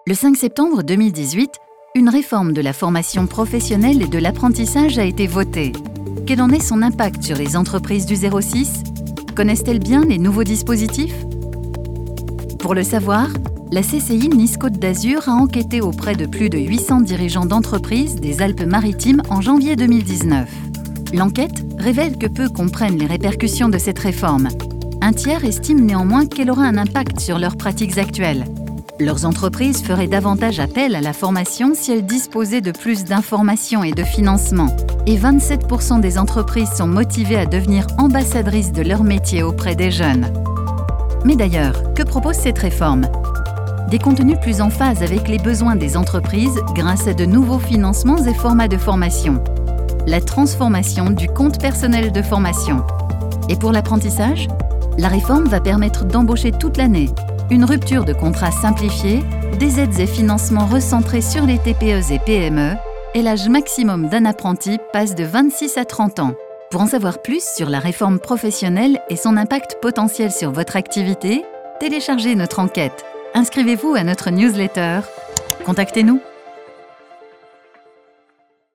Le 5 septembre 2018, une réforme de la formation professionnelle et de l'apprentissage a été votée. Quel en est son impact sur les entreprises du 06 ? Connaissent-elles bien les nouveaux dispositifs ? Pour le savoir, la CCI Nice-Côte d'Azur a enquêté auprès de plus de 800 dirigeants d'entreprises des Alpes-Maritimes en janvier 2019. L'enquête révèle que peu comprennent les répercussions de cette réforme. Un tiers estime néanmoins qu'elle aura un impact sur leurs pratiques actuelles. Leurs entreprises feraient davantage appel à la formation si elles disposaient de plus d'informations et de financement. Et 27% des entreprises sont motivées à devenir ambassadrices de leur métier auprès des jeunes. Mais d'ailleurs, que propose cette réforme ? Des contenus plus en phase avec les besoins des entreprises grâce à de nouveaux financements et formats de formation. La transformation du compte personnel de formation. Et pour l'apprentissage ? La réforme va permettre d'embaucher toute l'année, une rupture de contrat simplifiée, des aides et financements recentrés sur les TPE et PME, et l'âge maximum d'un apprenti passe de 26 à 30 ans. Pour en savoir plus sur la réforme professionnelle et son impact potentiel sur votre activité, téléchargez notre enquête. Inscrivez-vous à notre newsletter. Contactez-nous.